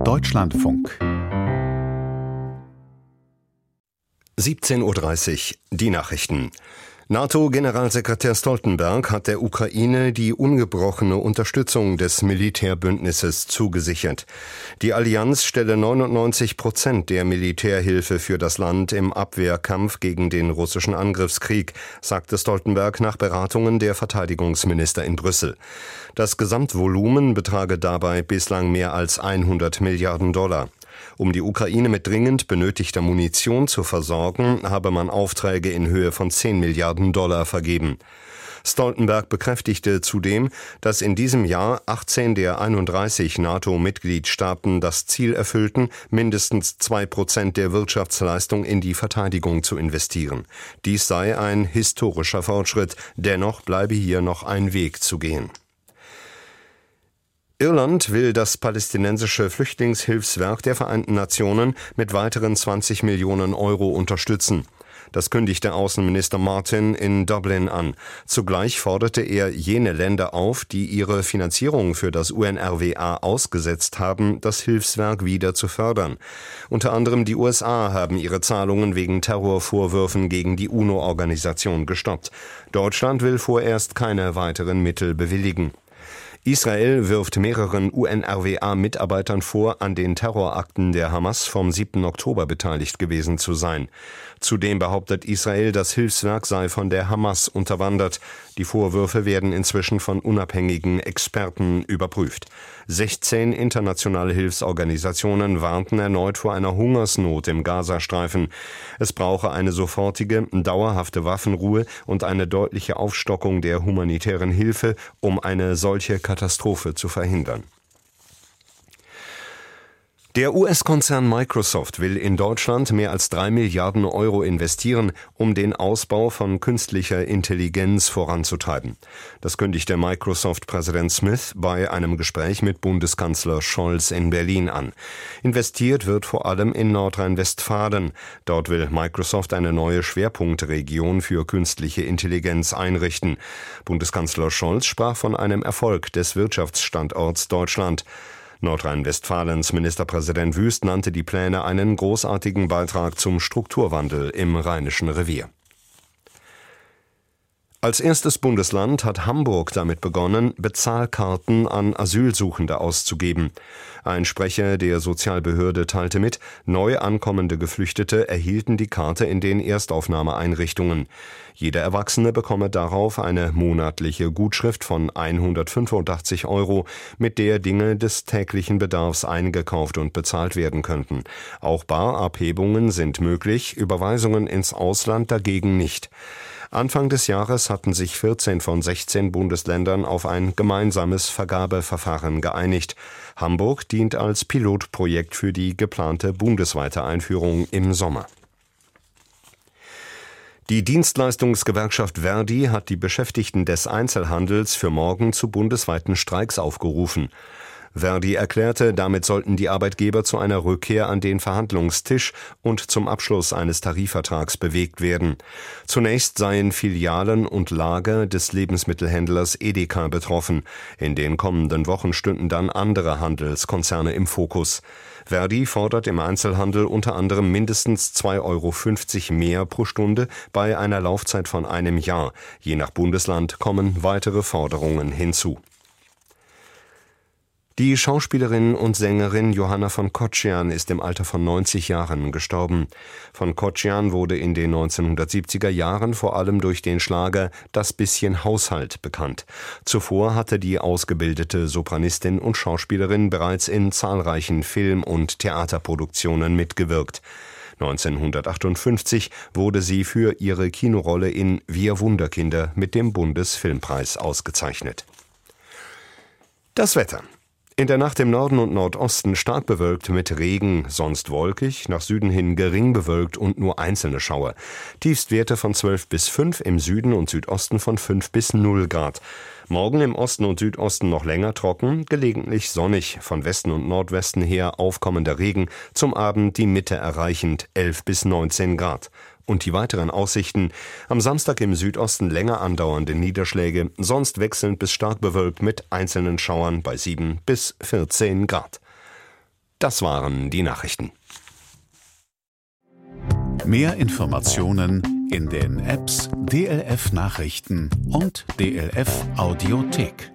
Deutschlandfunk 17:30 Uhr, die Nachrichten. NATO-Generalsekretär Stoltenberg hat der Ukraine die ungebrochene Unterstützung des Militärbündnisses zugesichert. Die Allianz stelle 99% der Militärhilfe für das Land im Abwehrkampf gegen den russischen Angriffskrieg, sagte Stoltenberg nach Beratungen der Verteidigungsminister in Brüssel. Das Gesamtvolumen betrage dabei bislang mehr als 100 Milliarden $. Um die Ukraine mit dringend benötigter Munition zu versorgen, habe man Aufträge in Höhe von 10 Milliarden $ vergeben. Stoltenberg bekräftigte zudem, dass in diesem Jahr 18 der 31 NATO-Mitgliedstaaten das Ziel erfüllten, mindestens 2% der Wirtschaftsleistung in die Verteidigung zu investieren. Dies sei ein historischer Fortschritt, dennoch bleibe hier noch ein Weg zu gehen. Irland will das palästinensische Flüchtlingshilfswerk der Vereinten Nationen mit weiteren 20 Millionen € unterstützen. Das kündigte Außenminister Martin in Dublin an. Zugleich forderte er jene Länder auf, die ihre Finanzierung für das UNRWA ausgesetzt haben, das Hilfswerk wieder zu fördern. Unter anderem die USA haben ihre Zahlungen wegen Terrorvorwürfen gegen die UNO-Organisation gestoppt. Deutschland will vorerst keine weiteren Mittel bewilligen. Israel wirft mehreren UNRWA-Mitarbeitern vor, an den Terrorakten der Hamas vom 7. Oktober beteiligt gewesen zu sein. Zudem behauptet Israel, das Hilfswerk sei von der Hamas unterwandert. Die Vorwürfe werden inzwischen von unabhängigen Experten überprüft. 16 internationale Hilfsorganisationen warnten erneut vor einer Hungersnot im Gazastreifen. Es brauche eine sofortige, dauerhafte Waffenruhe und eine deutliche Aufstockung der humanitären Hilfe, um eine solche Katastrophe zu verhindern. Der US-Konzern Microsoft will in Deutschland mehr als 3 Milliarden € investieren, um den Ausbau von künstlicher Intelligenz voranzutreiben. Das kündigte Microsoft-Präsident Smith bei einem Gespräch mit Bundeskanzler Scholz in Berlin an. Investiert wird vor allem in Nordrhein-Westfalen. Dort will Microsoft eine neue Schwerpunktregion für künstliche Intelligenz einrichten. Bundeskanzler Scholz sprach von einem Erfolg des Wirtschaftsstandorts Deutschland. Nordrhein-Westfalens Ministerpräsident Wüst nannte die Pläne einen großartigen Beitrag zum Strukturwandel im Rheinischen Revier. Als erstes Bundesland hat Hamburg damit begonnen, Bezahlkarten an Asylsuchende auszugeben. Ein Sprecher der Sozialbehörde teilte mit, neu ankommende Geflüchtete erhielten die Karte in den Erstaufnahmeeinrichtungen. Jeder Erwachsene bekomme darauf eine monatliche Gutschrift von 185 €, mit der Dinge des täglichen Bedarfs eingekauft und bezahlt werden könnten. Auch Barabhebungen sind möglich, Überweisungen ins Ausland dagegen nicht. Anfang des Jahres hatten sich 14 von 16 Bundesländern auf ein gemeinsames Vergabeverfahren geeinigt. Hamburg dient als Pilotprojekt für die geplante bundesweite Einführung im Sommer. Die Dienstleistungsgewerkschaft ver.di hat die Beschäftigten des Einzelhandels für morgen zu bundesweiten Streiks aufgerufen. ver.di erklärte, damit sollten die Arbeitgeber zu einer Rückkehr an den Verhandlungstisch und zum Abschluss eines Tarifvertrags bewegt werden. Zunächst seien Filialen und Lager des Lebensmittelhändlers Edeka betroffen. In den kommenden Wochen stünden dann andere Handelskonzerne im Fokus. ver.di fordert im Einzelhandel unter anderem mindestens 2,50 € mehr pro Stunde bei einer Laufzeit von einem Jahr. Je nach Bundesland kommen weitere Forderungen hinzu. Die Schauspielerin und Sängerin Johanna von Kocjan ist im Alter von 90 Jahren gestorben. Von Kocjan wurde in den 1970er Jahren vor allem durch den Schlager »Das bisschen Haushalt« bekannt. Zuvor hatte die ausgebildete Sopranistin und Schauspielerin bereits in zahlreichen Film- und Theaterproduktionen mitgewirkt. 1958 wurde sie für ihre Kinorolle in »Wir Wunderkinder« mit dem Bundesfilmpreis ausgezeichnet. Das Wetter. In der Nacht im Norden und Nordosten stark bewölkt mit Regen, sonst wolkig, nach Süden hin gering bewölkt und nur einzelne Schauer. Tiefstwerte von 12 bis 5, im Süden und Südosten von 5 bis 0 Grad. Morgen im Osten und Südosten noch länger trocken, gelegentlich sonnig, von Westen und Nordwesten her aufkommender Regen, zum Abend die Mitte erreichend 11 bis 19 Grad. Und die weiteren Aussichten: am Samstag im Südosten länger andauernde Niederschläge, sonst wechselnd bis stark bewölkt mit einzelnen Schauern bei 7 bis 14 Grad. Das waren die Nachrichten. Mehr Informationen in den Apps DLF Nachrichten und DLF Audiothek.